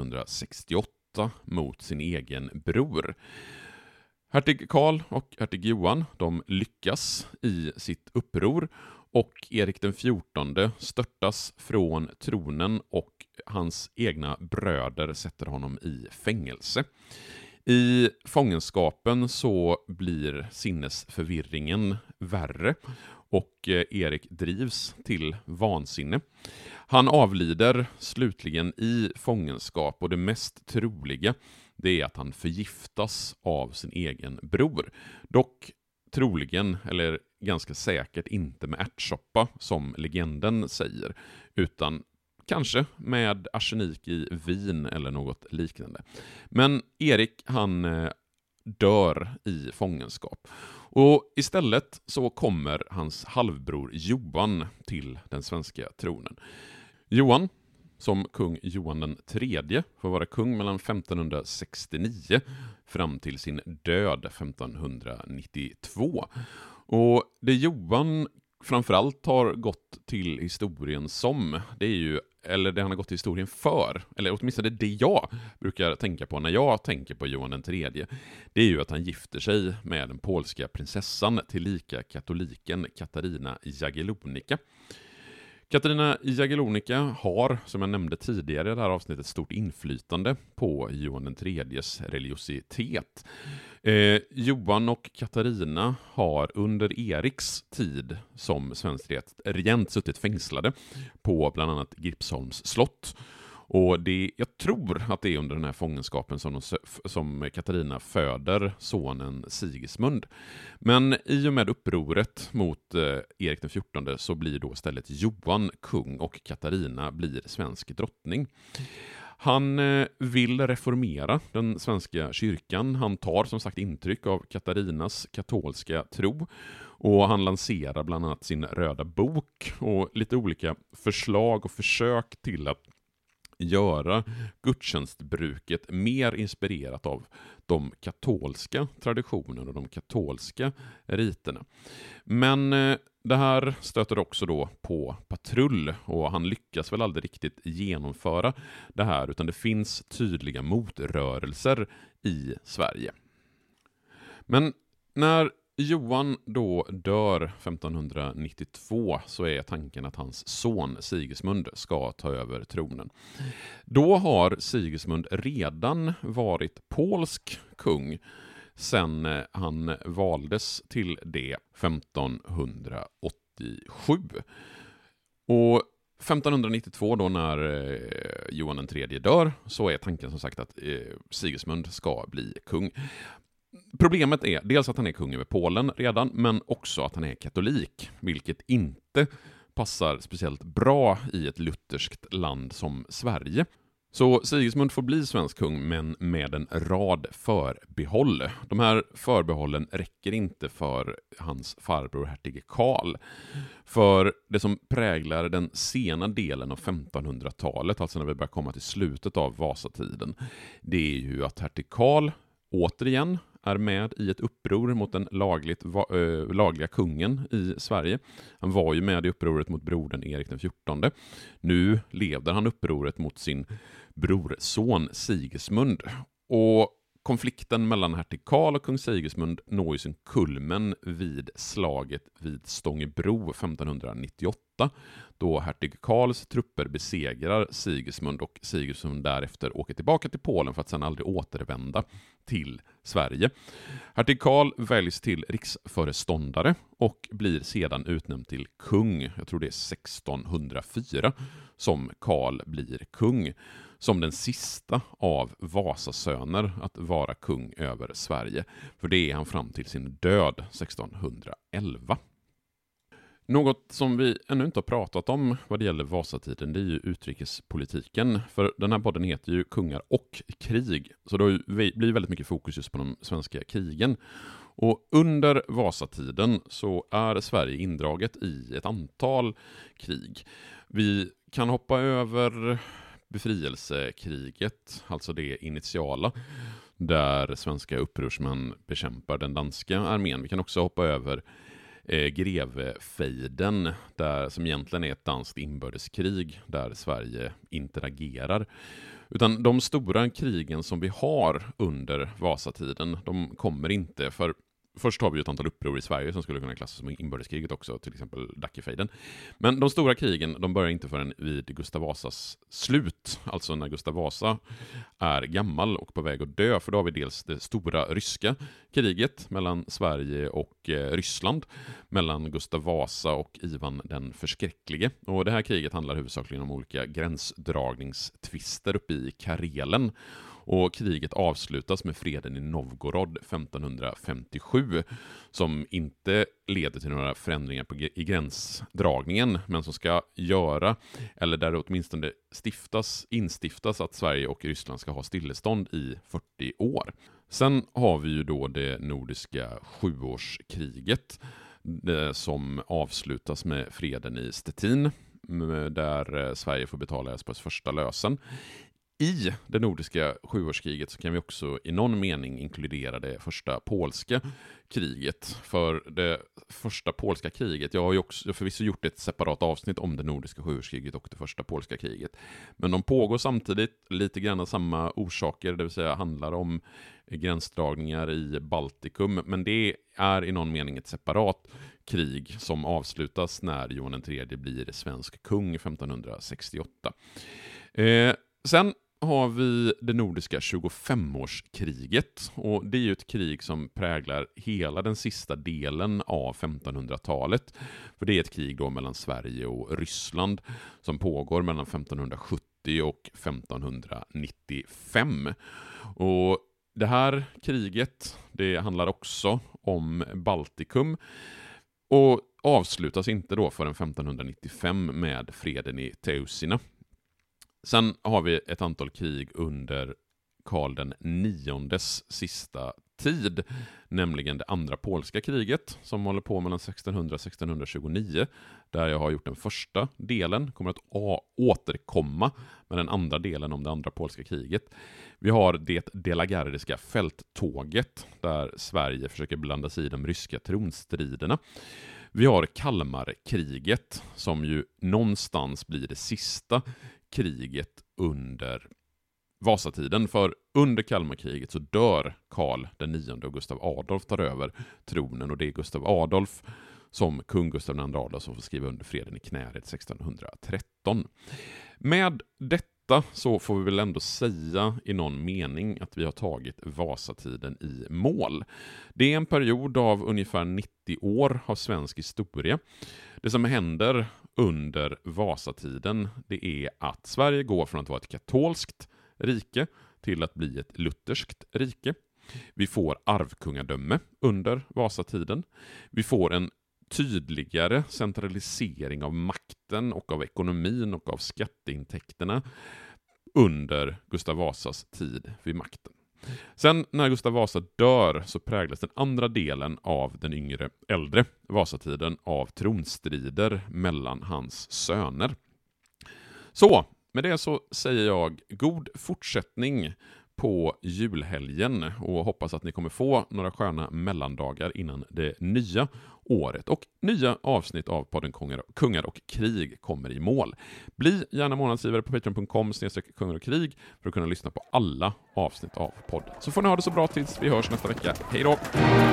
1568 mot sin egen bror. Hertig Karl och hertig Johan, de lyckas i sitt uppror och Erik den 14 störtas från tronen och hans egna bröder sätter honom i fängelse. I fångenskapen så blir sinnesförvirringen värre och Erik drivs till vansinne. Han avlider slutligen i fångenskap och det mest troliga det är att han förgiftas av sin egen bror. Dock troligen, eller ganska säkert, inte med ärtsoppa som legenden säger, utan kanske med arsenik i vin eller något liknande. Men Erik, han dör i fångenskap. Och istället så kommer hans halvbror Johan till den svenska tronen. Johan, som kung Johan den tredje, får vara kung mellan 1569 fram till sin död 1592. Och det Johan framförallt har gått till historien som, det är ju, eller det han har gått till historien för, eller åtminstone det jag brukar tänka på när jag tänker på Johan den tredje, det är ju att han gifter sig med den polska prinsessan tillika katoliken Katarina Jagiellonica. Katarina Jagiellonica har, som jag nämnde tidigare i det här avsnittet, stort inflytande på Johan den tredjes religiositet. Johan och Katarina har under Eriks tid som svensk regent suttit fängslade på bland annat Gripsholms slott. Och jag tror att det är under den här fångenskapen som Katarina föder sonen Sigismund. Men i och med upproret mot Erik den 14 så blir då istället Johan kung och Katarina blir svensk drottning. Han vill reformera den svenska kyrkan. Han tar som sagt intryck av Katarinas katolska tro. Och han lanserar bland annat sin röda bok och lite olika förslag och försök till att göra gudstjänstbruket mer inspirerat av de katolska traditionerna och de katolska riterna. Men det här stöter också då på patrull och han lyckas väl aldrig riktigt genomföra det här, utan det finns tydliga motrörelser i Sverige. Men när Johan då dör 1592 så är tanken att hans son Sigismund ska ta över tronen. Då har Sigismund redan varit polsk kung sedan han valdes till det 1587. Och 1592 då när Johan den tredje dör så är tanken som sagt att Sigismund ska bli kung. Problemet är dels att han är kung över Polen redan, men också att han är katolik, vilket inte passar speciellt bra i ett lutherskt land som Sverige. Så Sigismund får bli svensk kung, men med en rad förbehåll. De här förbehållen räcker inte för hans farbror hertig Karl. För det som präglar den sena delen av 1500-talet, alltså när vi börjar komma till slutet av Vasatiden, det är ju att hertig Karl återigen är med i ett uppror mot den lagliga kungen i Sverige. Han var ju med i upproret mot brodern Erik den 14. Nu leder han upproret mot sin brorson Sigismund. Och konflikten mellan hertig Karl och kung Sigismund når ju sin kulmen vid slaget vid Stångebro 1598, då hertig Karls trupper besegrar Sigismund och Sigismund därefter åker tillbaka till Polen för att sedan aldrig återvända till Sverige. Hertig Karl väljs till riksföreståndare och blir sedan utnämnd till kung. Jag tror det är 1604 som Karl blir kung, som den sista av Vasasöner att vara kung över Sverige. För det är han fram till sin död 1611. Något som vi ännu inte har pratat om vad det gäller Vasatiden, det är ju utrikespolitiken. För den här podden heter ju Kungar och krig. Så det blir väldigt mycket fokus just på de svenska krigen. Och under Vasatiden så är Sverige indraget i ett antal krig. Vi kan hoppa över befrielsekriget, alltså det initiala, där svenska upprorsmän bekämpar den danska armén. Vi kan också hoppa över grevefejden, som egentligen är ett danskt inbördeskrig där Sverige interagerar. Utan de stora krigen som vi har under Vasatiden, de kommer inte, för först har vi ett antal uppror i Sverige som skulle kunna klassas som inbördeskriget också, till exempel Dackefejden. Men de stora krigen, de börjar inte förrän vid Gustav Vasas slut, alltså när Gustav Vasa är gammal och på väg att dö. För då har vi dels det stora ryska kriget mellan Sverige och Ryssland, mellan Gustav Vasa och Ivan den förskräcklige. Och det här kriget handlar huvudsakligen om olika gränsdragningstvister uppe i Karelen. Och kriget avslutas med freden i Novgorod 1557 som inte leder till några förändringar i gränsdragningen, men som ska göra, eller där det åtminstone instiftas att Sverige och Ryssland ska ha stillestånd i 40 år. Sen har vi ju då det nordiska 7-årskriget som avslutas med freden i Stettin, där Sverige får betala Espos första lösen. I det nordiska 7-årskriget så kan vi också i någon mening inkludera det första polska kriget. För det första polska kriget, jag har ju förvisso gjort ett separat avsnitt om det nordiska 7-årskriget och det första polska kriget. Men de pågår samtidigt, lite grann samma orsaker, det vill säga handlar om gränsdragningar i Baltikum. Men det är i någon mening ett separat krig som avslutas när Johan III blir svensk kung 1568. Sen har vi det nordiska 25-årskriget, och det är ju ett krig som präglar hela den sista delen av 1500-talet. För det är ett krig då mellan Sverige och Ryssland som pågår mellan 1570 och 1595. Och det här kriget, det handlar också om Baltikum och avslutas inte då förrän 1595 med freden i Teusina. Sen har vi ett antal krig under Karl den IX:s sista tid, nämligen det andra polska kriget som håller på mellan 1600 och 1629, där jag har gjort den första delen, kommer att återkomma med den andra delen om det andra polska kriget. Vi har det delagardiska fälttåget där Sverige försöker blanda sig i de ryska tronstriderna. Vi har Kalmarkriget som ju någonstans blir det sista kriget under Vasatiden, för under Kalmarkriget så dör Karl den IX och Gustav Adolf tar över tronen, och det är Gustav Adolf som kung Gustav II Adolf som får skriva under freden i Knäred 1613. Med detta så får vi väl ändå säga i någon mening att vi har tagit Vasatiden i mål. Det är en period av ungefär 90 år av svensk historia. Det som händer under Vasatiden, det är att Sverige går från att vara ett katolskt rike till att bli ett lutherskt rike. Vi får arvkungadöme under Vasatiden. Vi får en tydligare centralisering av makten och av ekonomin och av skatteintäkterna under Gustav Vasas tid vid makten. Sen när Gustav Vasa dör så präglas den andra delen av den äldre Vasatiden av tronstrider mellan hans söner. Så, med det så säger jag god fortsättning på julhelgen och hoppas att ni kommer få några sköna mellandagar innan det nya året. Och nya avsnitt av podden Kungar och krig kommer i mål. Bli gärna månadsgivare på patreon.com/kungar och krig för att kunna lyssna på alla avsnitt av podden. Så får ni ha det så bra tills vi hörs nästa vecka. Hej då!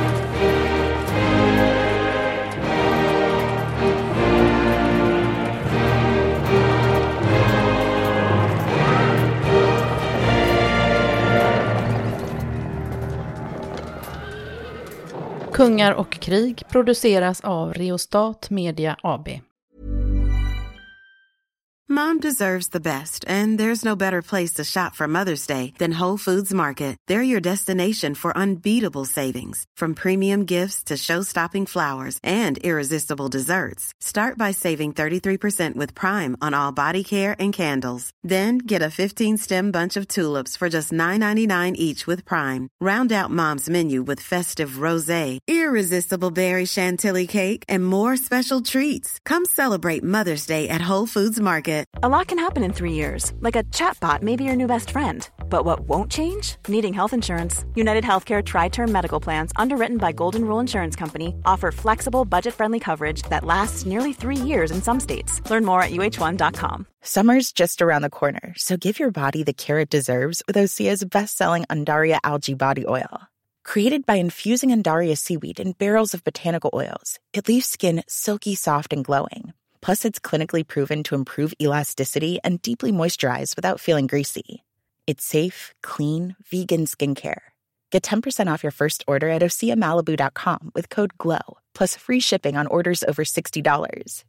Kungar och krig produceras av Reostat Media AB. Mom deserves the best, and there's no better place to shop for Mother's Day than Whole Foods Market. They're your destination for unbeatable savings, from premium gifts to show-stopping flowers and irresistible desserts. Start by saving 33% with Prime on all body care and candles. Then get a 15-stem bunch of tulips for just $9.99 each with Prime. Round out Mom's menu with festive rosé, irresistible berry chantilly cake, and more special treats. Come celebrate Mother's Day at Whole Foods Market. A lot can happen in 3 years, like a chatbot may be your new best friend. But what won't change? Needing health insurance. United Healthcare Tri-Term Medical Plans, underwritten by Golden Rule Insurance Company, offer flexible, budget-friendly coverage that lasts nearly 3 years in some states. Learn more at uh1.com. Summer's just around the corner, so give your body the care it deserves with Osea's best-selling Undaria Algae Body Oil. Created by infusing Undaria seaweed in barrels of botanical oils, it leaves skin silky soft and glowing. Plus, it's clinically proven to improve elasticity and deeply moisturize without feeling greasy. It's safe, clean, vegan skincare. Get 10% off your first order at OseaMalibu.com with code GLOW, plus free shipping on orders over $60.